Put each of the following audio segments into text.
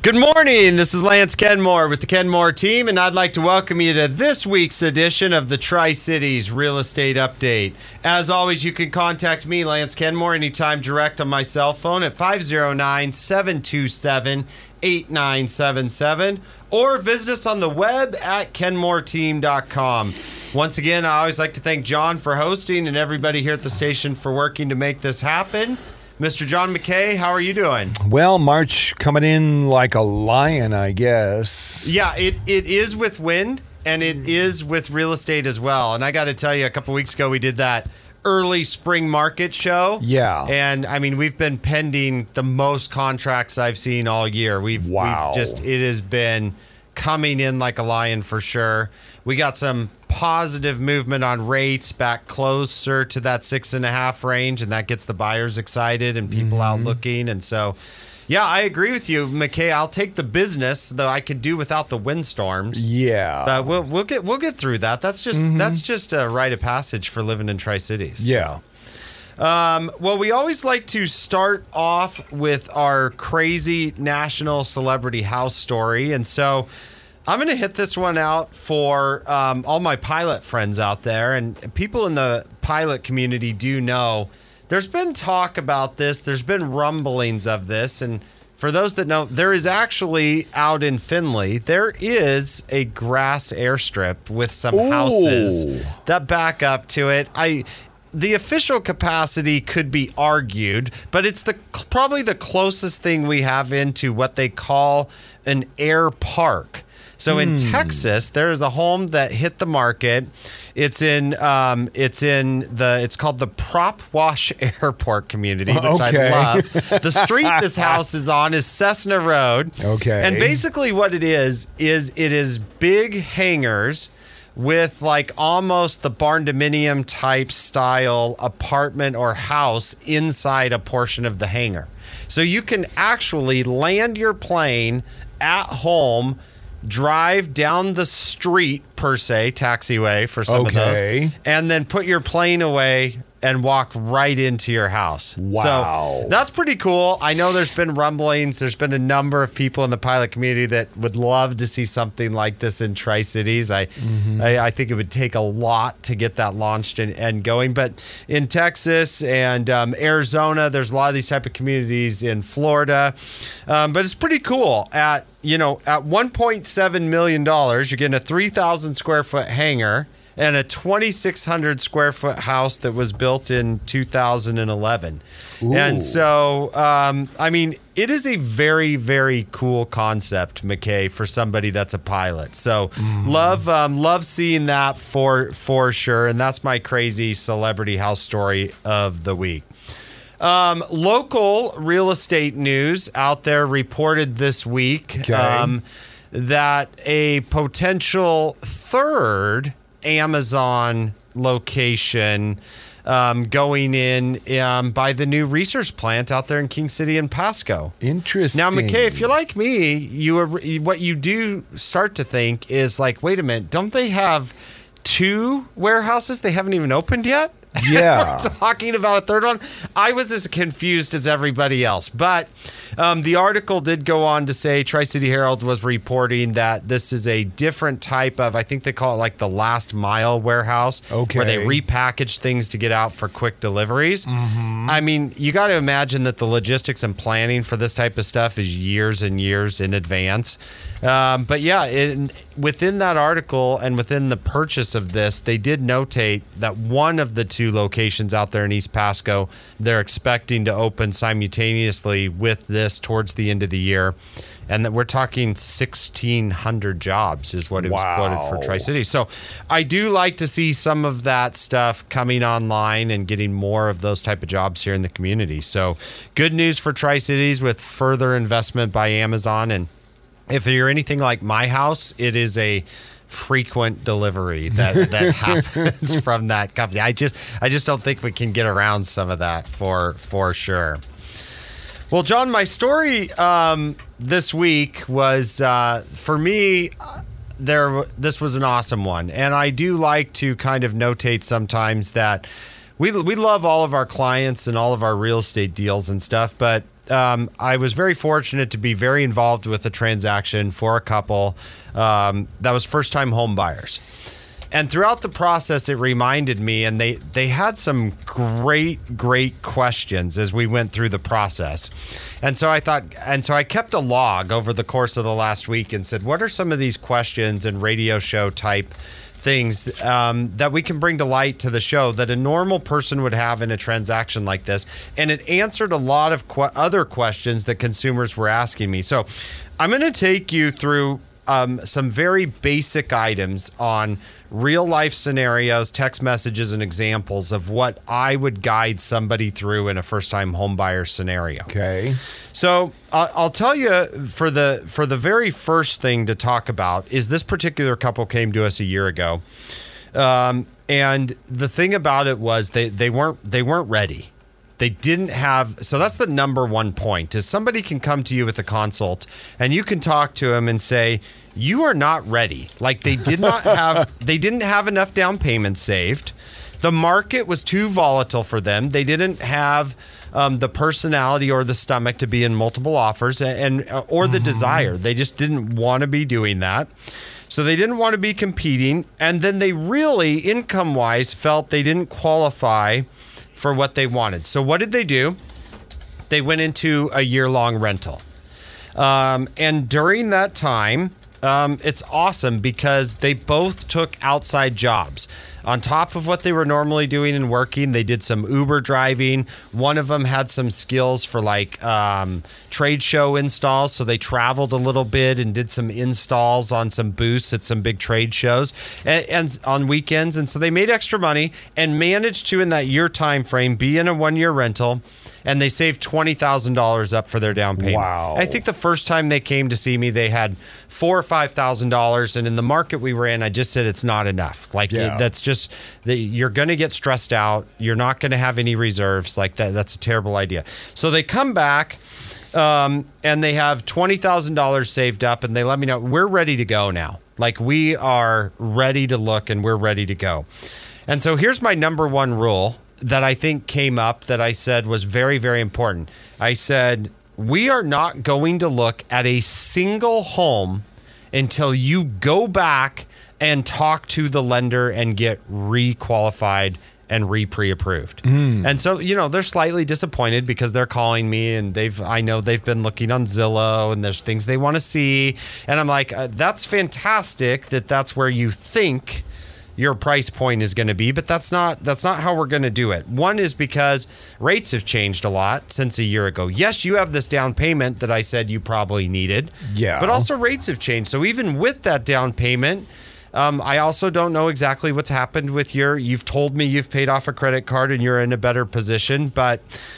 Good morning. This is Lance Kenmore with the Kenmore team, and I'd like to welcome you to this week's edition of the Tri-Cities Real Estate Update. As always, you can contact me, Lance Kenmore, anytime direct on my cell phone at 509-727-8977 or visit us on the web at kenmoreteam.com. Once again, I always like to thank John for hosting and everybody here at the station for working to make this happen. Mr. John McKay, how are you doing? Well, March coming in like a lion, I guess. Yeah, it is with wind, and it is with real estate as well. And I got to tell you, a couple weeks ago, we did that early spring market show. Yeah. And, I mean, we've been pending the most contracts I've seen all year. It has been coming in like a lion for sure. We got some positive movement on rates back closer to that 6.5 range, and that gets the buyers excited and people out looking. And so, yeah, I agree with you, McKay. I'll take the business, though I could do without the windstorms. Yeah, but we'll get through that. That's just a rite of passage for living in Tri-Cities. Yeah. Well, we always like to start off with our crazy national celebrity house story, and so I'm going to hit this one out for all my pilot friends out there, and people in the pilot community do know there's been talk about this. There's been rumblings of this, and for those that know, there is actually out in Findlay, there is a grass airstrip with some houses that back up to it. The official capacity could be argued, but it's probably the closest thing we have into what they call an air park. So in Texas, there is a home that hit the market. It's called the Prop Wash Airport community, which I love. The street this house is on is Cessna Road. Okay. And basically what it is big hangars with like almost the barn-dominium type style apartment or house inside a portion of the hangar. So you can actually land your plane at home, drive down the street, per se, taxiway for some of those, and then put your plane away and walk right into your house. Wow. So that's pretty cool. I know there's been rumblings. There's been a number of people in the pilot community that would love to see something like this in Tri-Cities. I think it would take a lot to get that launched and going. But in Texas and Arizona, there's a lot of these type of communities in Florida. But it's pretty cool. At $1.7 million, you're getting a 3,000 square foot hangar and a 2,600 square foot house that was built in 2011. Ooh. And so, I mean, it is a very, very cool concept, McKay, for somebody that's a pilot. So love seeing that for sure. And that's my crazy celebrity house story of the week. Local real estate news out there reported this week that a potential third Amazon location going in by the new research plant out there in King City and Pasco. Interesting. Now, McKay, if you're like me, what you do start to think is like, wait a minute, don't they have 2 warehouses they haven't even opened yet? Yeah. We're talking about a third one. I was as confused as everybody else. But the article did go on to say Tri-City Herald was reporting that this is a different type of, I think they call it like the last mile warehouse, where they repackage things to get out for quick deliveries. I mean, you got to imagine that the logistics and planning for this type of stuff is years and years in advance. But yeah, within that article and within the purchase of this, they did notate that one of the 2 locations out there in East Pasco, they're expecting to open simultaneously with this towards the end of the year. And that we're talking 1,600 jobs is what it was quoted for Tri-City. So I do like to see some of that stuff coming online and getting more of those type of jobs here in the community. So good news for Tri-Cities with further investment by Amazon. And if you're anything like my house, it is a frequent delivery that happens from that company. I just don't think we can get around some of that for sure. Well, John, my story this week was for me. This was an awesome one, and I do like to kind of notate sometimes that we love all of our clients and all of our real estate deals and stuff, but I was very fortunate to be very involved with a transaction for a couple that was first-time home buyers. And throughout the process, it reminded me, and they had some great questions as we went through the process. And so I kept a log over the course of the last week and said, what are some of these questions and radio show type things that we can bring to light to the show that a normal person would have in a transaction like this? And it answered a lot of other questions that consumers were asking me. So I'm going to take you through some very basic items on real life scenarios, text messages, and examples of what I would guide somebody through in a first time home buyer scenario. Okay. So I'll tell you for the very first thing to talk about is this particular couple came to us a year ago. And the thing about it was they weren't ready. They didn't have, so that's the number one point, is somebody can come to you with a consult and you can talk to them and say, you are not ready. Like they didn't have enough down payment saved. The market was too volatile for them. They didn't have the personality or the stomach to be in multiple offers or the desire. They just didn't want to be doing that. So they didn't want to be competing. And then they really, income-wise, felt they didn't qualify for what they wanted. So what did they do? They went into a year-long rental. And during that time, it's awesome because they both took outside jobs. On top of what they were normally doing and working, they did some Uber driving. One of them had some skills for like trade show installs. So they traveled a little bit and did some installs on some booths at some big trade shows and on weekends. And so they made extra money and managed to, in that year time frame, be in a 1-year rental. And they saved $20,000 up for their down payment. Wow. I think the first time they came to see me, they had $4,000 or $5,000. And in the market we were in, I just said it's not enough. Like that's just, you're going to get stressed out. You're not going to have any reserves. Like that's a terrible idea. So they come back and they have $20,000 saved up and they let me know, we're ready to go now. Like we are ready to look and we're ready to go. And so here's my number one rule that I think came up that I said was very, very important. I said, we are not going to look at a single home until you go back and talk to the lender and get re-qualified and pre-approved. And so, they're slightly disappointed because they're calling me and I know they've been looking on Zillow and there's things they want to see. And I'm like, that's fantastic that's where you think your price point is going to be, but that's not how we're going to do it. One is because rates have changed a lot since a year ago. Yes, you have this down payment that I said you probably needed. Yeah. But also rates have changed. So even with that down payment, I also don't know exactly what's happened with you've told me you've paid off a credit card and you're in a better position. But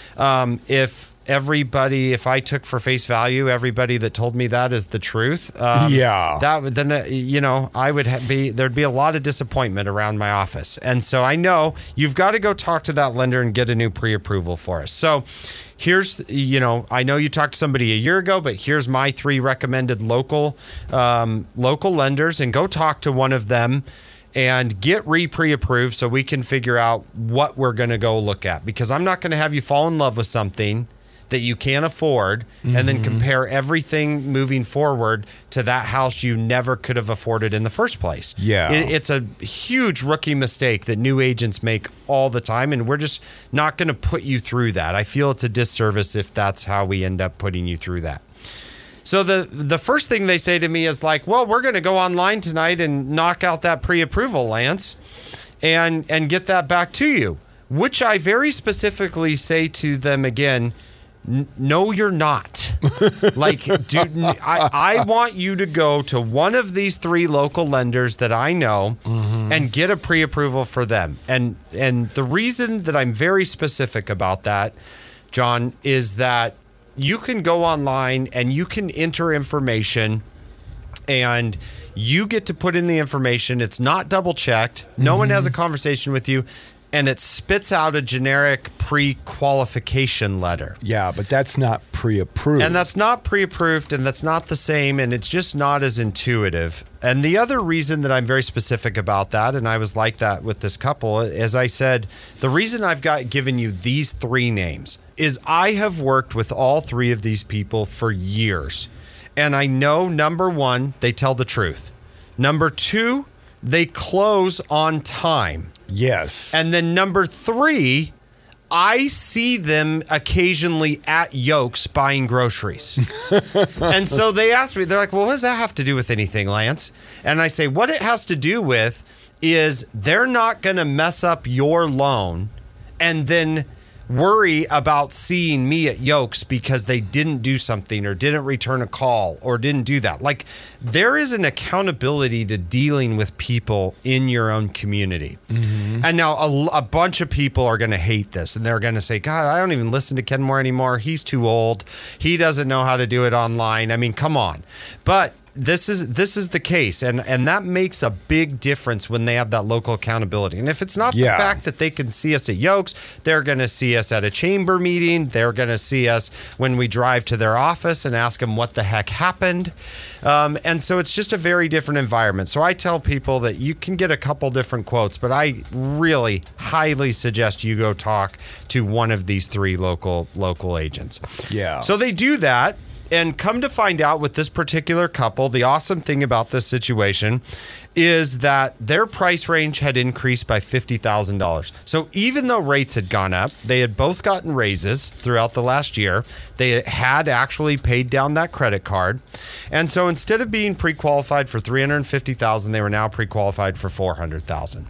if I took for face value everybody that told me that is the truth, there'd be a lot of disappointment around my office. And so I know you've got to go talk to that lender and get a new pre-approval for us. So here's, I know you talked to somebody a year ago, but here's my 3 recommended local lenders, and go talk to one of them and get pre-approved so we can figure out what we're going to go look at, because I'm not going to have you fall in love with something that you can't afford and then compare everything moving forward to that house you never could have afforded in the first place. Yeah. It's a huge rookie mistake that new agents make all the time, and we're just not going to put you through that. I feel it's a disservice if that's how we end up putting you through that. So the first thing they say to me is like, well, we're going to go online tonight and knock out that pre-approval, Lance, and get that back to you, which I very specifically say to them again, no, you're not. Like, dude, I want you to go to one of these 3 local lenders that I know and get a pre-approval for them. And the reason that I'm very specific about that, John, is that you can go online and you can enter information and you get to put in the information. It's not double checked. No one has a conversation with you. And it spits out a generic pre-qualification letter. Yeah, but that's not pre-approved. And that's not pre-approved, and that's not the same, and it's just not as intuitive. And the other reason that I'm very specific about that, and I was like that with this couple, as I said, the reason I've given you these 3 names, is I have worked with all three of these people for years. And I know, number one, they tell the truth. Number two, they close on time. Yes. And then number three, I see them occasionally at Yokes buying groceries. And so they ask me, they're like, well, what does that have to do with anything, Lance? And I say, what it has to do with is they're not going to mess up your loan and then worry about seeing me at Yokes because they didn't do something or didn't return a call or didn't do that. Like, there is an accountability to dealing with people in your own community. Mm-hmm. And now a bunch of people are going to hate this and they're going to say, God, I don't even listen to Kenmore anymore. He's too old. He doesn't know how to do it online. I mean, come on. But this is the case, and that makes a big difference when they have that local accountability. And if it's not the fact that they can see us at Yokes, they're going to see us at a chamber meeting. They're going to see us when we drive to their office and ask them what the heck happened. And so it's just a very different environment. So I tell people that you can get a couple different quotes, but I really highly suggest you go talk to one of these three local agents. Yeah. So they do that. And come to find out with this particular couple, the awesome thing about this situation is that their price range had increased by $50,000. So even though rates had gone up, they had both gotten raises throughout the last year. They had actually paid down that credit card. And so instead of being pre-qualified for $350,000, they were now pre-qualified for $400,000.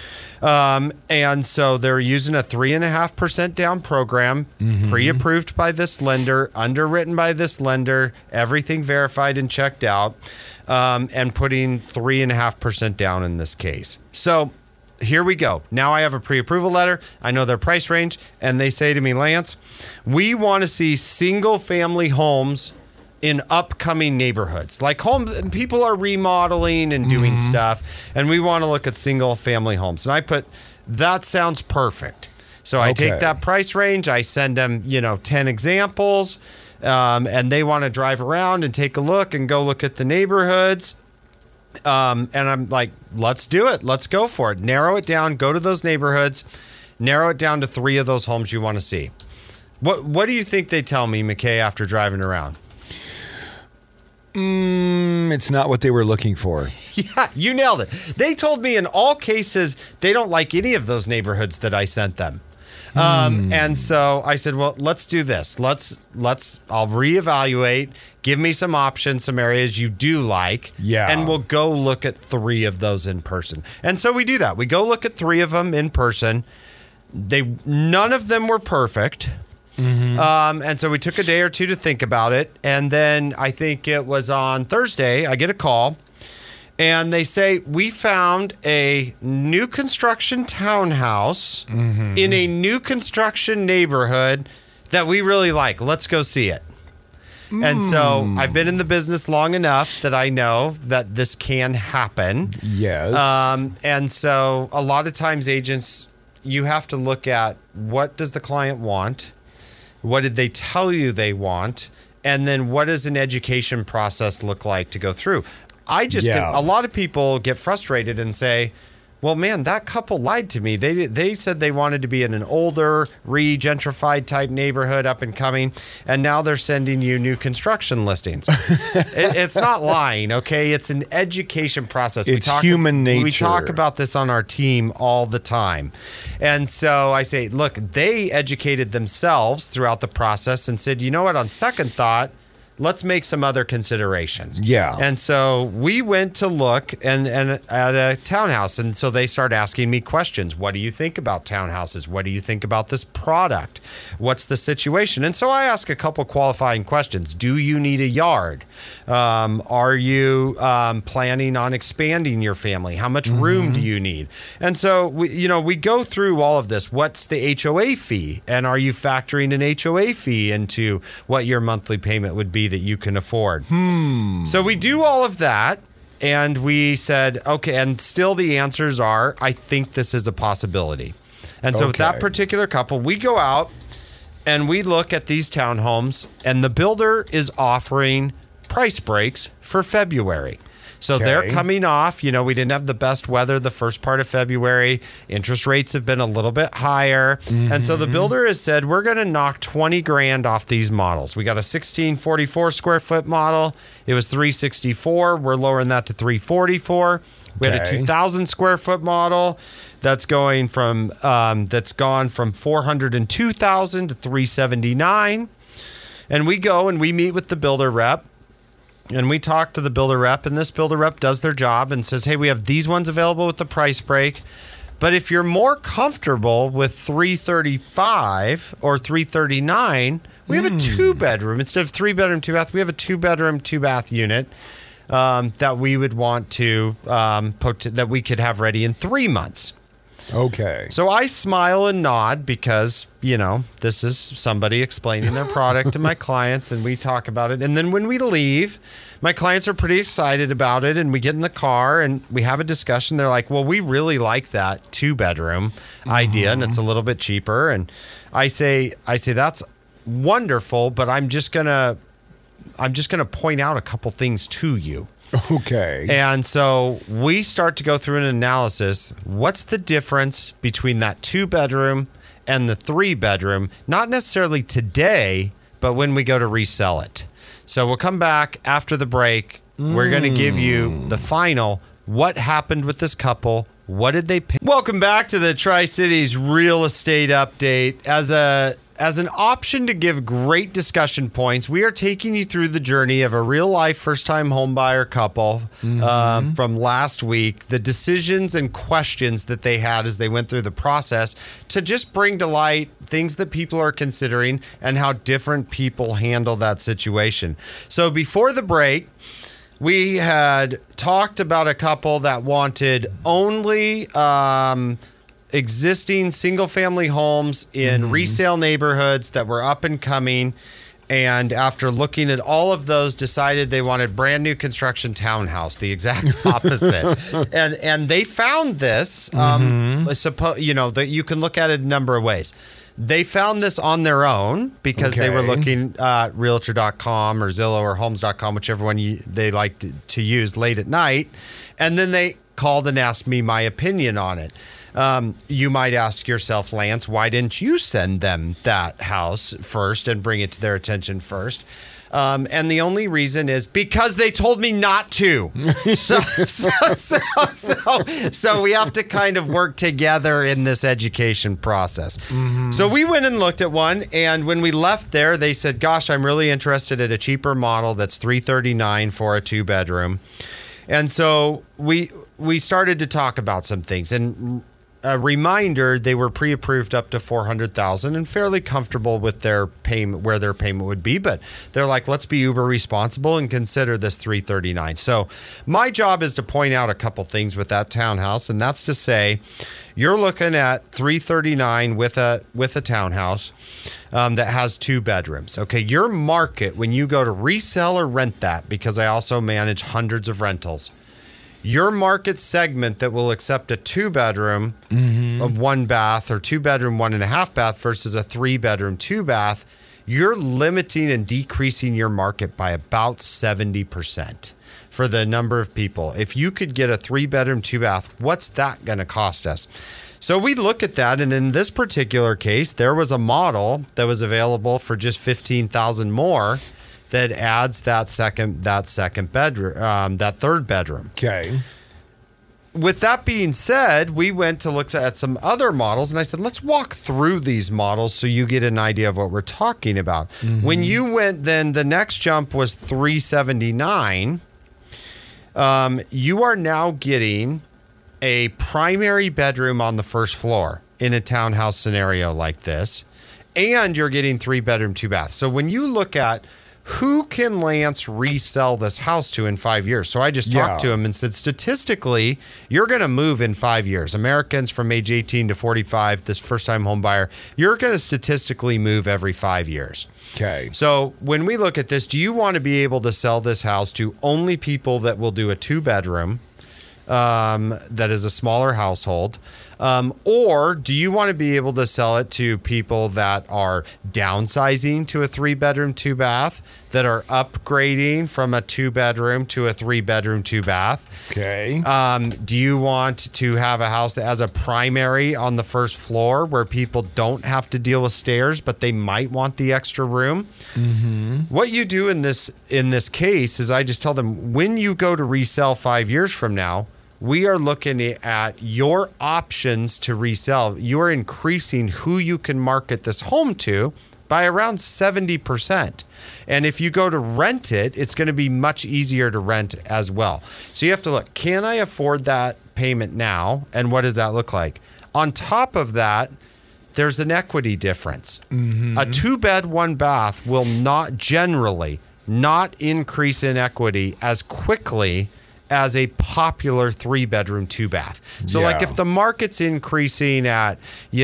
And so they're using a 3.5% down program, pre-approved by this lender, underwritten by this lender, everything verified and checked out, and putting 3.5% down in this case. So here we go. Now I have a pre-approval letter. I know their price range, and they say to me, Lance, we want to see single-family homes in upcoming neighborhoods. Like people are remodeling and doing stuff, and we want to look at single family homes. And I put, that sounds perfect. So I take that price range, I send them, 10 examples, and they want to drive around and take a look and go look at the neighborhoods. And I'm like, let's do it. Let's go for it. Narrow it down, go to those neighborhoods, narrow it down to 3 of those homes you want to see. What do you think they tell me, McKay, after driving around? It's not what they were looking for. Yeah, you nailed it. They told me in all cases they don't like any of those neighborhoods that I sent them. And so I said, well, let's do this. I'll reevaluate, give me some options, some areas you do like, and we'll go look at 3 of those in person. And so we do that. We go look at 3 of them in person. None of them were perfect. And so we took a day or two to think about it. And then I think it was on Thursday, I get a call and they say, we found a new construction townhouse in a new construction neighborhood that we really like. Let's go see it. And so I've been in the business long enough that I know that this can happen. Yes. And so a lot of times agents, you have to look at what does the client want? What did they tell you they want? And then what does an education process look like to go through? A lot of people get frustrated and say, well, man, that couple lied to me. They said they wanted to be in an older, re-gentrified type neighborhood up and coming, and now they're sending you new construction listings. It's not lying, okay? It's an education process. It's human nature. We talk about this on our team all the time. And so I say, look, they educated themselves throughout the process and said, you know what, on second thought, let's make some other considerations. Yeah. And so we went to look and at a townhouse. And so they start asking me questions. What do you think about townhouses? What do you think about this product? What's the situation? And so I ask a couple qualifying questions. Do you need a yard? Are you planning on expanding your family? How much room do you need? And so we go through all of this. What's the HOA fee? And are you factoring an HOA fee into what your monthly payment would be that you can afford? So we do all of that, and we said, okay, and still the answers are, I think this is a possibility. And so with that particular couple, we go out and we look at these townhomes, and the builder is offering price breaks for February. So they're Okay. coming off. You know, we didn't have the best weather the first part of February. Interest rates have been a little bit higher. And so the builder has said, we're going to knock 20 grand off these models. We got a 1644 square foot model. It was 364. We're lowering that to 344. We had a Okay. 2,000 square foot model that's gone from 402,000 to 379. And we go and we meet with the builder rep. And we talk to the builder rep, and this builder rep does their job and says, hey, we have these ones available with the price break. But if you're more comfortable with 335 or 339, we have a 2-bedroom. Instead of 3-bedroom, 2-bath, we have a 2-bedroom, 2-bath unit that we would want to, that we could have ready in 3 months. Okay. So I smile and nod because, you know, this is somebody explaining their product to my clients, and we talk about it. And then when we leave, my clients are pretty excited about it, and we get in the car and we have a discussion. They're like, well, we really like that 2-bedroom idea, and it's a little bit cheaper. And I say that's wonderful, but I'm just gonna point out a couple things to you. Okay. And so we start to go through an analysis. What's the difference between that 2-bedroom and the 3-bedroom? Not necessarily today, but when we go to resell it. So we'll come back after the break. We're going to give you the final. What happened with this couple? What did they pay? Welcome back to the Tri-Cities Real Estate Update. As an option to give great discussion points, we are taking you through the journey of a real-life first-time homebuyer couple from last week, the decisions and questions that they had as they went through the process to just bring to light things that people are considering and how different people handle that situation. So before the break, we had talked about a couple that wanted only existing single-family homes in resale neighborhoods that were up and coming, and after looking at all of those, decided they wanted brand new construction townhouse, the exact opposite. and they found this. That you can look at it a number of ways. They found this on their own because they were Okay. looking at Realtor.com or Zillow or Homes.com, whichever one they like to use late at night, and then they called and asked me my opinion on it. You might ask yourself, Lance, why didn't you send them that house first and bring it to their attention first? And the only reason is because they told me not to. So we have to kind of work together in this education process. So we went and looked at one, and when we left there, they said, gosh, I'm really interested in a cheaper model that's $339 for a 2-bedroom. And so we started to talk about some things, and a reminder, they were pre-approved up to $400,000 and fairly comfortable with their payment, where their payment would be. But they're like, let's be uber responsible and consider this $339. So my job is to point out a couple things with that townhouse, and that's to say, you're looking at $339 with a townhouse that has 2 bedrooms. Okay, your market when you go to resell or rent that, because I also manage hundreds of rentals. Your market segment that will accept a 2-bedroom, a 1-bath, or 2-bedroom, 1.5-bath versus a 3-bedroom, 2-bath, you're limiting and decreasing your market by about 70% for the number of people. If you could get a 3-bedroom, 2-bath, what's that going to cost us? So we look at that, and in this particular case, there was a model that was available for just $15,000 more that adds that second bedroom, that 3rd bedroom. Okay. With that being said, we went to look at some other models, and I said, let's walk through these models so you get an idea of what we're talking about. When you went, then the next jump was $379. You are now getting a primary bedroom on the first floor in a townhouse scenario like this, and you're getting 3-bedroom, 2-bath. So when you look at who can Lance resell this house to in 5 years? So I just talked to him and said, statistically, you're going to move in 5 years. Americans from age 18 to 45, this first-time home buyer, you're going to statistically move every 5 years. Okay. So when we look at this, do you want to be able to sell this house to only people that will do a 2-bedroom that is a smaller household, Or do you want to be able to sell it to people that are downsizing to a 3-bedroom, 2-bath, that are upgrading from a 2-bedroom to a 3-bedroom, 2-bath? Okay. Do you want to have a house that has a primary on the first floor where people don't have to deal with stairs, but they might want the extra room? Mm-hmm. What you do in this case is I just tell them, when you go to resell 5 years from now, we are looking at your options to resell. You're increasing who you can market this home to by around 70%. And if you go to rent it, it's going to be much easier to rent as well. So you have to look, can I afford that payment now? And what does that look like? On top of that, there's an equity difference. Mm-hmm. A 2-bed, 1-bath will not generally not increase in equity as quickly as a popular 3-bedroom, 2-bath. So like if the market's increasing at,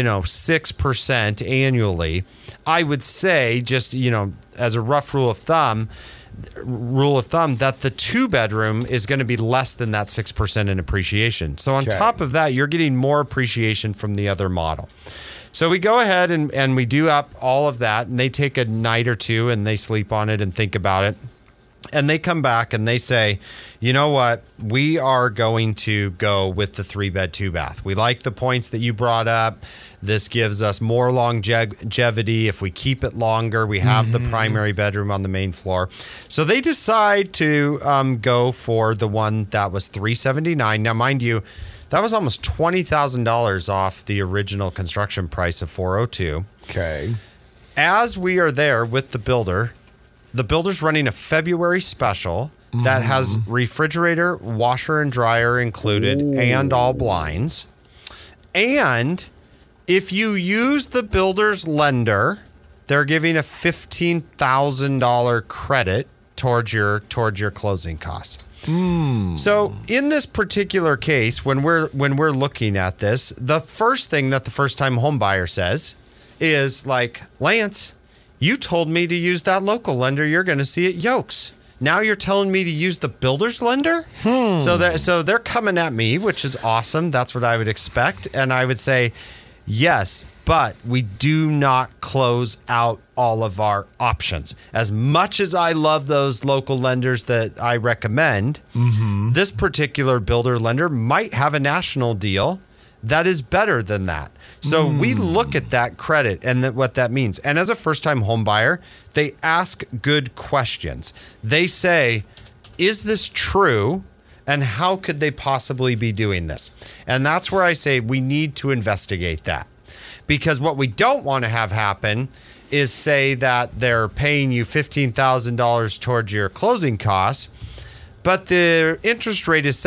6% annually, I would say just, as a rough rule of thumb, that the 2-bedroom is going to be less than that 6% in appreciation. So on top of that, you're getting more appreciation from the other model. So we go ahead and we do up all of that, and they take a night or two and they sleep on it and think about it. And they come back and they say, you know what? We are going to go with the 3-bed, 2-bath. We like the points that you brought up. This gives us more longevity. If we keep it longer, we have the primary bedroom on the main floor. So they decide to go for the one that was $379. Now, mind you, that was almost $20,000 off the original construction price of $402. Okay. As we are there with the builder's running a February special that has refrigerator, washer, and dryer included, and all blinds. And if you use the builder's lender, they're giving a $15,000 credit towards your closing costs. So in this particular case, when we're looking at this, the first thing that the first-time home buyer says is like, Lance, you told me to use that local lender you're going to see at Yokes. Now you're telling me to use the builder's lender? So they're coming at me, which is awesome. That's what I would expect. And I would say, yes, but we do not close out all of our options. As much as I love those local lenders that I recommend, this particular builder lender might have a national deal that is better than that. So we look at that credit and what that means. And as a first-time home buyer, they ask good questions. They say, is this true? And how could they possibly be doing this? And that's where I say we need to investigate that. Because what we don't want to have happen is say that they're paying you $15,000 towards your closing costs, but the interest rate is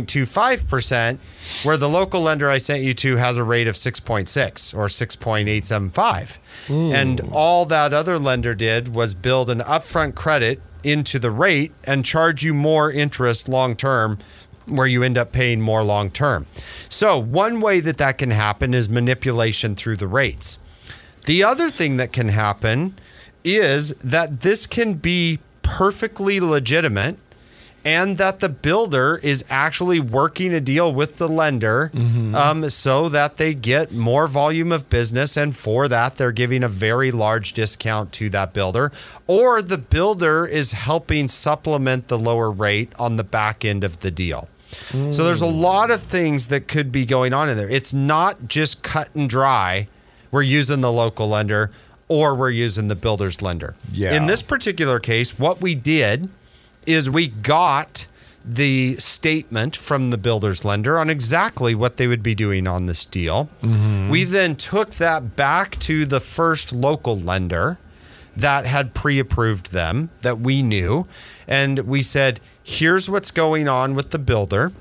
7.25%, where the local lender I sent you to has a rate of 6.6 or 6.875. And all that other lender did was build an upfront credit into the rate and charge you more interest long-term, where you end up paying more long-term. So one way that can happen is manipulation through the rates. The other thing that can happen is that this can be perfectly legitimate, and that the builder is actually working a deal with the lender so that they get more volume of business, and for that they're giving a very large discount to that builder, or the builder is helping supplement the lower rate on the back end of the deal. So there's a lot of things that could be going on in there. It's not just cut and dry, we're using the local lender or we're using the builder's lender. Yeah. In this particular case, what we did is we got the statement from the builder's lender on exactly what they would be doing on this deal. We then took that back to the first local lender that had pre-approved them, that we knew, and we said, here's what's going on with the builder.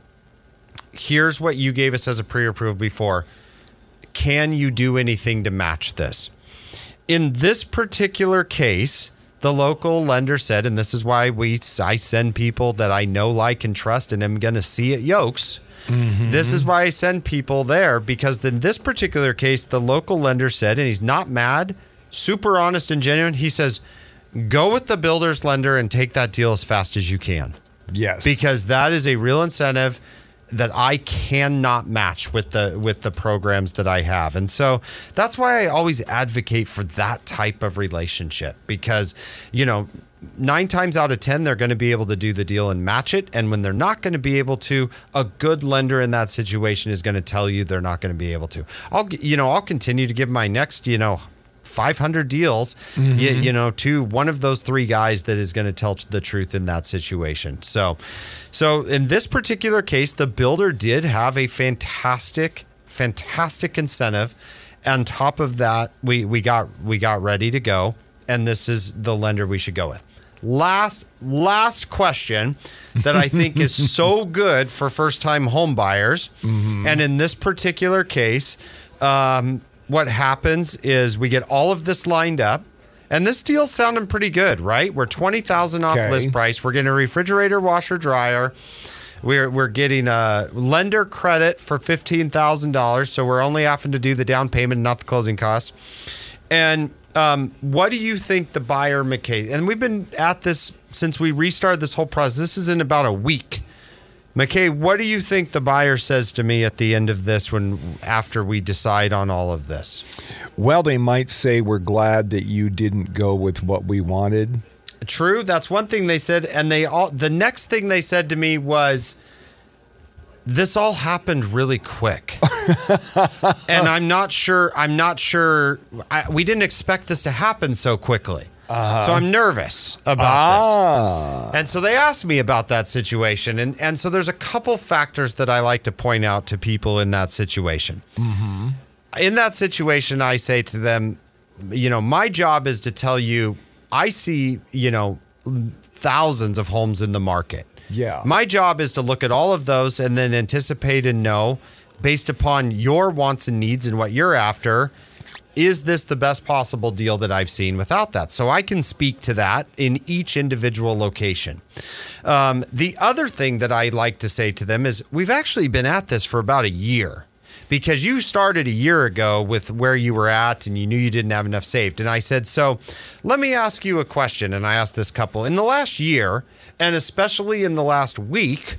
Here's what you gave us as a pre-approved before. Can you do anything to match this? In this particular case, the local lender said, and this is why I send people that I know, like, and trust, and am going to see at Yokes. This is why I send people there, because in this particular case, the local lender said, and he's not mad, super honest and genuine. He says, go with the builder's lender and take that deal as fast as you can. Yes. Because that is a real incentive. that I cannot match with the programs that I have. And so that's why I always advocate for that type of relationship, because, 9 times out of 10, they're going to be able to do the deal and match it. And when they're not going to be able to, a good lender in that situation is going to tell you they're not going to be able to. I'll continue to give my next, 500 deals, to one of those 3 guys that is going to tell the truth in that situation. So in this particular case, the builder did have a fantastic incentive. On top of that, we got ready to go, and this is the lender we should go with. Last question that I think is so good for first-time home buyers. And in this particular case, what happens is we get all of this lined up, and this deal's sounding pretty good, right? We're $20,000 off list price. We're getting a refrigerator, washer, dryer. We're getting a lender credit for $15,000, so we're only having to do the down payment, not the closing costs. And what do you think the buyer, McKay? And we've been at this since we restarted this whole process. This is in about a week. McKay, what do you think the buyer says to me at the end of this after we decide on all of this? Well, they might say, we're glad that you didn't go with what we wanted. True. That's one thing they said. And the next thing they said to me was, this all happened really quick. And I'm not sure. We didn't expect this to happen so quickly. So I'm nervous about this. And so they asked me about that situation. And so there's a couple factors that I like to point out to people in that situation. In that situation, I say to them, my job is to tell you, I see, thousands of homes in the market. Yeah. My job is to look at all of those and then anticipate and know, based upon your wants and needs and what you're after, is this the best possible deal that I've seen without that? So I can speak to that in each individual location. The other thing that I like to say to them is, we've actually been at this for about a year, because you started a year ago with where you were at and you knew you didn't have enough saved. And I said, so let me ask you a question. And I asked this couple, in the last year, and especially in the last week,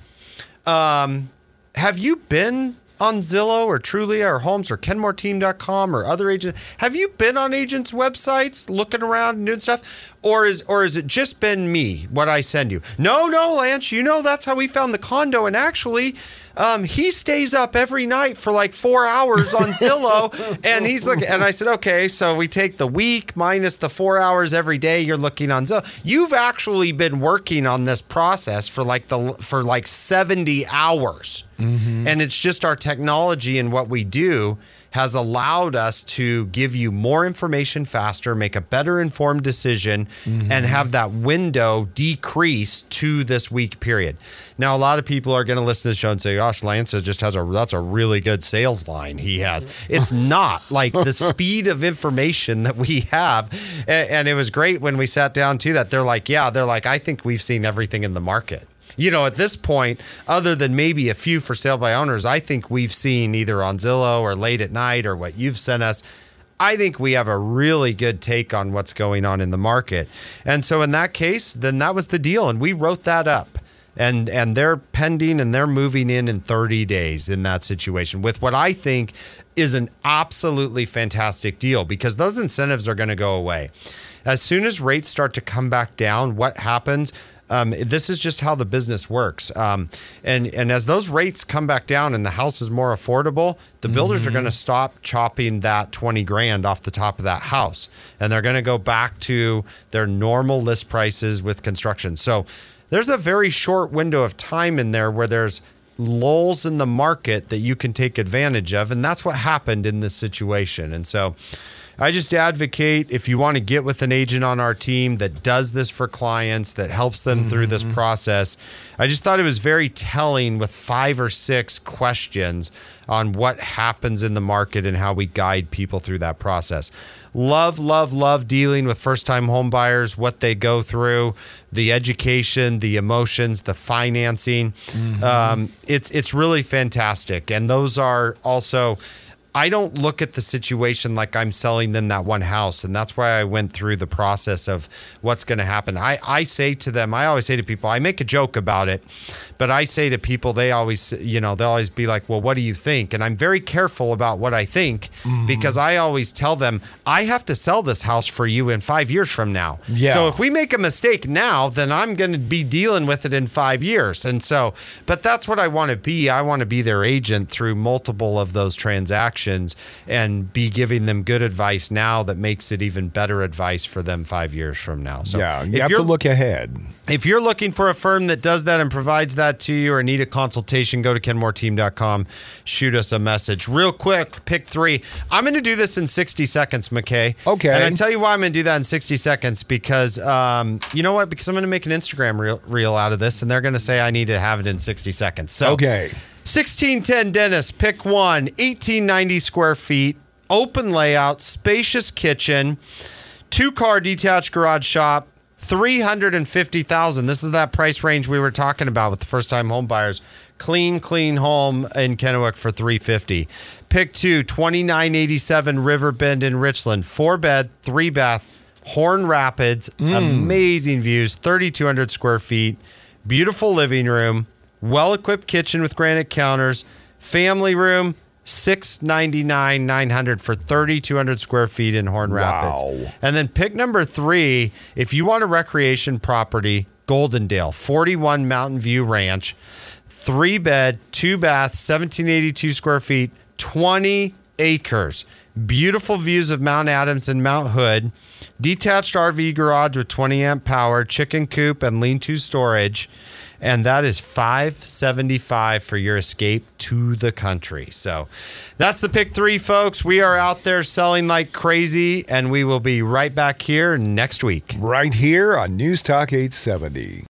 have you been on Zillow or Trulia or Homes or KenmoreTeam.com or other agents? Have you been on agents' websites looking around and doing stuff? Or is it just been me, what I send you? No, Lance, that's how we found the condo. And actually, he stays up every night for like 4 hours on Zillow. And he's looking, and I said, okay, so we take the week minus the 4 hours every day you're looking on Zillow. You've actually been working on this process for like 70 hours. And it's just our technology and what we do has allowed us to give you more information faster, make a better informed decision, and have that window decrease to this week period. Now, a lot of people are going to listen to the show and say, gosh, Lance just that's a really good sales line he has. It's not. Like, the speed of information that we have, and it was great when we sat down to that. They're like, I think we've seen everything in the market. At this point, other than maybe a few for sale by owners, I think we've seen either on Zillow or Late at Night or what you've sent us. I think we have a really good take on what's going on in the market. And so in that case, then that was the deal. And we wrote that up. And they're pending and they're moving in 30 days in that situation with what I think is an absolutely fantastic deal, because those incentives are going to go away. As soon as rates start to come back down, what happens? This is just how the business works. And as those rates come back down and the house is more affordable, the builders are going to stop chopping that $20,000 off the top of that house. And they're going to go back to their normal list prices with construction. So there's a very short window of time in there where there's lulls in the market that you can take advantage of. And that's what happened in this situation. And so I just advocate, if you want to get with an agent on our team that does this for clients, that helps them through this process. I just thought it was very telling with 5 or 6 questions on what happens in the market and how we guide people through that process. Love dealing with first-time home buyers, what they go through, the education, the emotions, the financing. It's really fantastic. And those are also I don't look at the situation like I'm selling them that one house. And that's why I went through the process of what's going to happen. I say to them, I always say to people, I make a joke about it, but I say to people, they always, they'll always be like, well, what do you think? And I'm very careful about what I think because I always tell them, I have to sell this house for you in 5 years from now. Yeah. So if we make a mistake now, then I'm going to be dealing with it in 5 years. And so, but that's what I want to be. I want to be their agent through multiple of those transactions and be giving them good advice now that makes it even better advice for them 5 years from now. So yeah, you have to look ahead. If you're looking for a firm that does that and provides that to you or need a consultation, go to kenmoreteam.com, shoot us a message. Real quick, pick 3. I'm going to do this in 60 seconds, McKay. Okay. And I tell you why I'm going to do that in 60 seconds because, you know what? Because I'm going to make an Instagram reel out of this and they're going to say I need to have it in 60 seconds. So, okay. 1610 Dennis, pick 1, 1890 square feet, open layout, spacious kitchen, 2-car detached garage shop, $350,000. This is that price range we were talking about with the first-time home buyers. Clean home in Kennewick for $350,000. Pick 2, 2987 Riverbend in Richland, 4-bed, 3-bath, Horn Rapids, amazing views, 3,200 square feet, beautiful living room, well-equipped kitchen with granite counters, family room, $699,900 for 3,200 square feet in Horn Rapids. Wow. And then pick number 3, if you want a recreation property, Goldendale, 41 Mountain View Ranch, 3-bed, 2-bath, 1,782 square feet, 20 acres. Beautiful views of Mount Adams and Mount Hood, detached RV garage with 20 amp power, chicken coop, and lean-to storage. And that is $575 for your escape to the country. So that's the pick 3, folks. We are out there selling like crazy, and we will be right back here next week. Right here on News Talk 870.